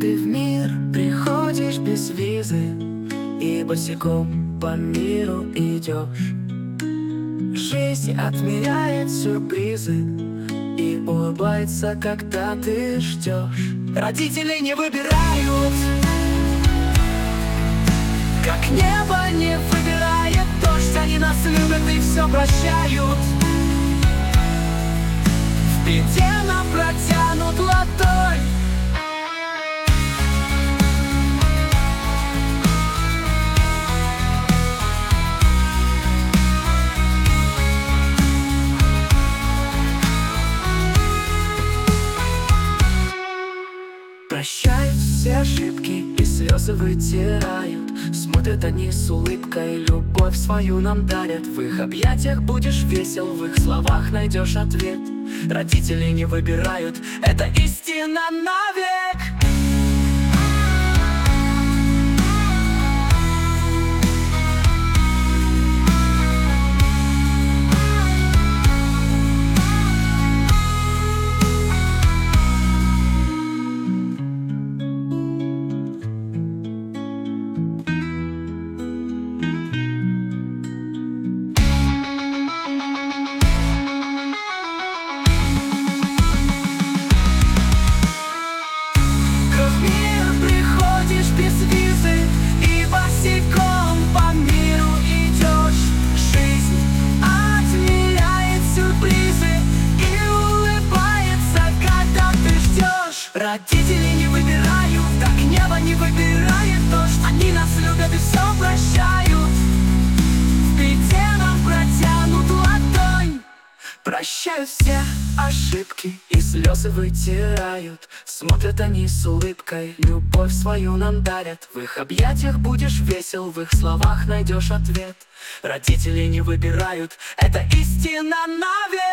Ты в мир приходишь без визы и босиком по миру идешь. Жизнь отмеряет сюрпризы и улыбается, когда ты ждешь. Родители не выбирают, как небо не выбирает дождь. Они нас любят и все прощают. В беде нам протянут ладонь. Прощают все ошибки и слезы вытирают. Смотрят они с улыбкой, любовь свою нам дарят. В их объятиях будешь весел, в их словах найдешь ответ. Родители не выбирают, это истина навек. Родители не выбирают, так небо не выбирает дождь. Они нас любят и все прощают. В беде нам протянут ладонь. Прощают все ошибки и слезы вытирают. Смотрят они с улыбкой, любовь свою нам дарят. В их объятиях будешь весел, в их словах найдешь ответ. Родители не выбирают, это истина навек.